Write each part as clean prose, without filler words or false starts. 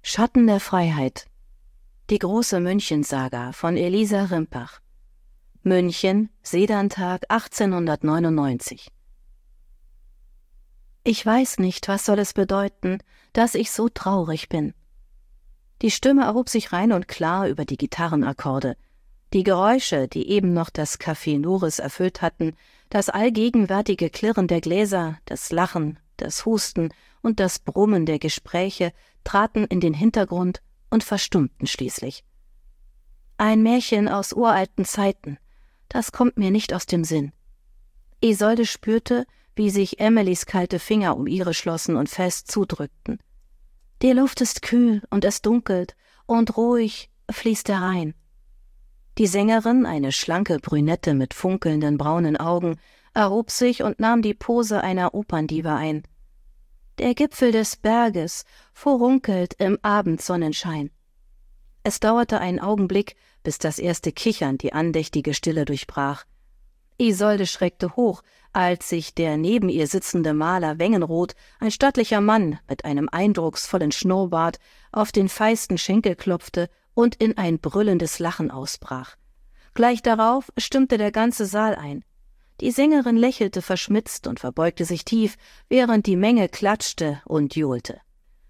Schatten der Freiheit. Die große Münchensaga von Elisa Rimpach. München, Sedantag 1899. Ich weiß nicht, was soll es bedeuten, dass ich so traurig bin. Die Stimme erhob sich rein und klar über die Gitarrenakkorde. Die Geräusche, die eben noch das Café Noris erfüllt hatten, das allgegenwärtige Klirren der Gläser, das Lachen, das Husten und das Brummen der Gespräche traten in den Hintergrund und verstummten schließlich. Ein Märchen aus uralten Zeiten, das kommt mir nicht aus dem Sinn. Isolde spürte, wie sich Emilys kalte Finger um ihre schlossen und fest zudrückten. Die Luft ist kühl und es dunkelt, und ruhig fließt der Rhein. Die Sängerin, eine schlanke Brünette mit funkelnden braunen Augen, erhob sich und nahm die Pose einer Operndiva ein. Der Gipfel des Berges furunkelt im Abendsonnenschein. Es dauerte einen Augenblick, bis das erste Kichern die andächtige Stille durchbrach. Isolde schreckte hoch, als sich der neben ihr sitzende Maler Wengenroth, ein stattlicher Mann mit einem eindrucksvollen Schnurrbart, auf den feisten Schenkel klopfte und in ein brüllendes Lachen ausbrach. Gleich darauf stimmte der ganze Saal ein. Die Sängerin lächelte verschmitzt und verbeugte sich tief, während die Menge klatschte und johlte.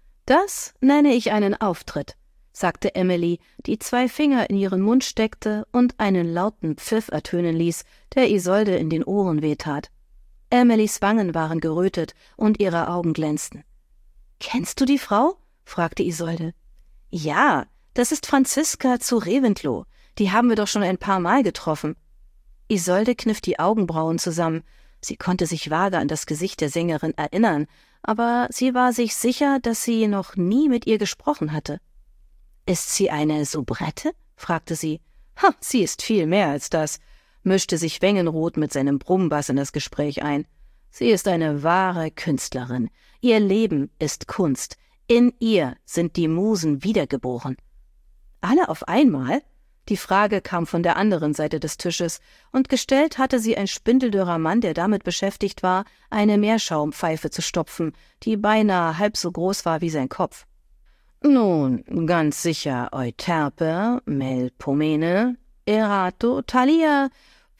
»Das nenne ich einen Auftritt«, sagte Emily, die 2 Finger in ihren Mund steckte und einen lauten Pfiff ertönen ließ, der Isolde in den Ohren wehtat. Emilys Wangen waren gerötet und ihre Augen glänzten. »Kennst du die Frau?« fragte Isolde. »Ja, das ist Franziska zu Reventlow. Die haben wir doch schon ein paar Mal getroffen.« Isolde kniff die Augenbrauen zusammen. Sie konnte sich vage an das Gesicht der Sängerin erinnern, aber sie war sich sicher, dass sie noch nie mit ihr gesprochen hatte. »Ist sie eine Soubrette?« fragte sie. »Sie ist viel mehr als das«, mischte sich Wengenroth mit seinem Brummbass in das Gespräch ein. »Sie ist eine wahre Künstlerin. Ihr Leben ist Kunst. In ihr sind die Musen wiedergeboren.« »Alle auf einmal?« Die Frage kam von der anderen Seite des Tisches, und gestellt hatte sie ein spindeldürrer Mann, der damit beschäftigt war, eine Meerschaumpfeife zu stopfen, die beinahe halb so groß war wie sein Kopf. »Nun, ganz sicher Euterpe, Melpomene, Erato, Thalia,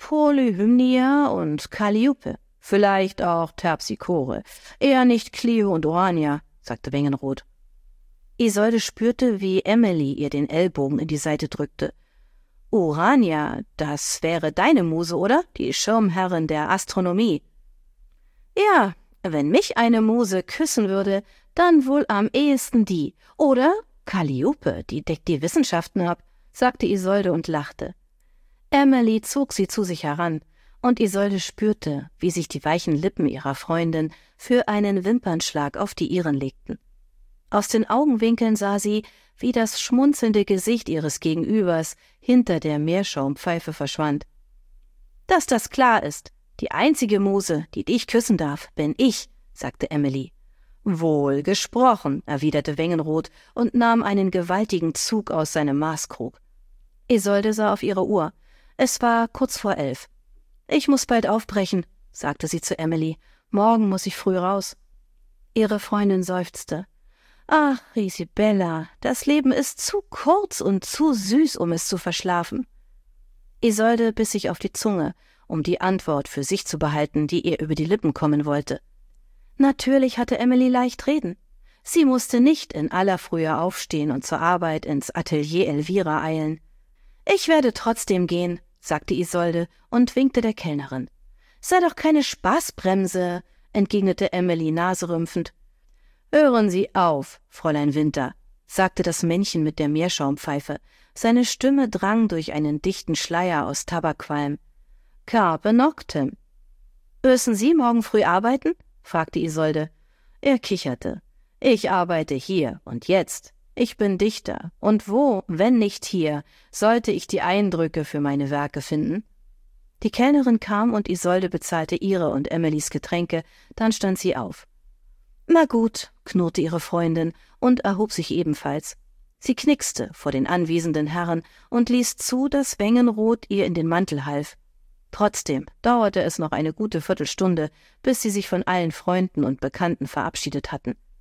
Polyhymnia und Calliope. Vielleicht auch Terpsichore. Eher nicht Clio und Urania«, sagte Wengenroth. Isolde spürte, wie Emily ihr den Ellbogen in die Seite drückte. »Urania, das wäre deine Muse, oder? Die Schirmherrin der Astronomie.« »Ja, wenn mich eine Muse küssen würde, dann wohl am ehesten die. Oder Calliope, die deckt die Wissenschaften ab«, sagte Isolde und lachte. Emily zog sie zu sich heran, und Isolde spürte, wie sich die weichen Lippen ihrer Freundin für einen Wimpernschlag auf die ihren legten. Aus den Augenwinkeln sah sie, wie das schmunzelnde Gesicht ihres Gegenübers hinter der Meerschaumpfeife verschwand. »Dass das klar ist. Die einzige Muse, die dich küssen darf, bin ich«, sagte Emily. »Wohl gesprochen«, erwiderte Wengenroth und nahm einen gewaltigen Zug aus seinem Maßkrug. Isolde sah auf ihre Uhr. Es war kurz vor 11. »Ich muss bald aufbrechen«, sagte sie zu Emily. »Morgen muss ich früh raus.« Ihre Freundin seufzte. »Ach, Isabella, das Leben ist zu kurz und zu süß, um es zu verschlafen.« Isolde biss sich auf die Zunge, um die Antwort für sich zu behalten, die ihr über die Lippen kommen wollte. Natürlich hatte Emily leicht reden. Sie musste nicht in aller Frühe aufstehen und zur Arbeit ins Atelier Elvira eilen. »Ich werde trotzdem gehen«, sagte Isolde und winkte der Kellnerin. »Sei doch keine Spaßbremse«, entgegnete Emily naserümpfend. »Hören Sie auf, Fräulein Winter«, sagte das Männchen mit der Meerschaumpfeife. Seine Stimme drang durch einen dichten Schleier aus Tabakqualm. »Carpe noctem.« »Müssen Sie morgen früh arbeiten?« fragte Isolde. Er kicherte. »Ich arbeite hier und jetzt. Ich bin Dichter, und wo, wenn nicht hier, sollte ich die Eindrücke für meine Werke finden?« Die Kellnerin kam und Isolde bezahlte ihre und Emilys Getränke, dann stand sie auf. »Na gut«, knurrte ihre Freundin und erhob sich ebenfalls. Sie knickste vor den anwesenden Herren und ließ zu, dass Wengenroth ihr in den Mantel half. Trotzdem dauerte es noch eine gute Viertelstunde, bis sie sich von allen Freunden und Bekannten verabschiedet hatten.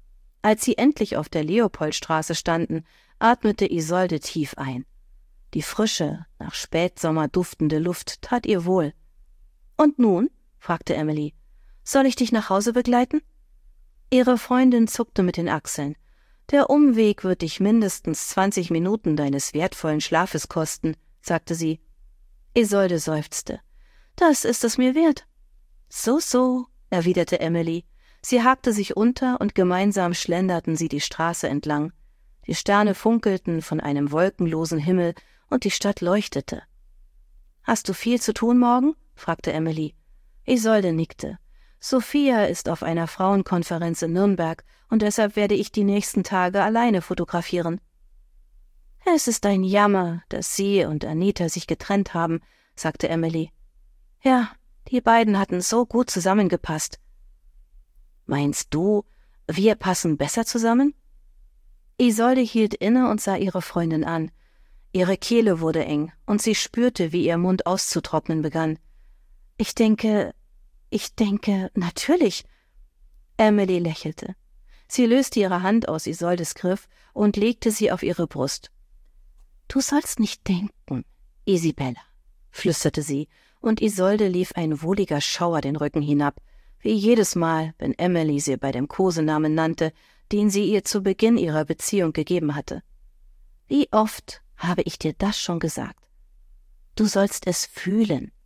Als sie endlich auf der Leopoldstraße standen, atmete Isolde tief ein. Die frische, nach Spätsommer duftende Luft tat ihr wohl. »Und nun?« fragte Emily. »Soll ich dich nach Hause begleiten?« Ihre Freundin zuckte mit den Achseln. »Der Umweg wird dich mindestens 20 Minuten deines wertvollen Schlafes kosten«, sagte sie. Isolde seufzte. »Das ist es mir wert.« »So«, erwiderte Emily. Sie hakte sich unter und gemeinsam schlenderten sie die Straße entlang. Die Sterne funkelten von einem wolkenlosen Himmel und die Stadt leuchtete. »Hast du viel zu tun morgen?« fragte Emily. Isolde nickte. »Sophia ist auf einer Frauenkonferenz in Nürnberg und deshalb werde ich die nächsten Tage alleine fotografieren.« »Es ist ein Jammer, dass sie und Anita sich getrennt haben«, sagte Emily. »Ja, die beiden hatten so gut zusammengepasst.« »Meinst du, wir passen besser zusammen?« Isolde hielt inne und sah ihre Freundin an. Ihre Kehle wurde eng und sie spürte, wie ihr Mund auszutrocknen begann. Ich denke, natürlich.« Emily lächelte. Sie löste ihre Hand aus Isoldes Griff und legte sie auf ihre Brust. »Du sollst nicht denken, Isabella«, flüsterte sie, und Isolde lief ein wohliger Schauer den Rücken hinab, wie jedes Mal, wenn Emily sie bei dem Kosenamen nannte, den sie ihr zu Beginn ihrer Beziehung gegeben hatte. »Wie oft habe ich dir das schon gesagt? Du sollst es fühlen,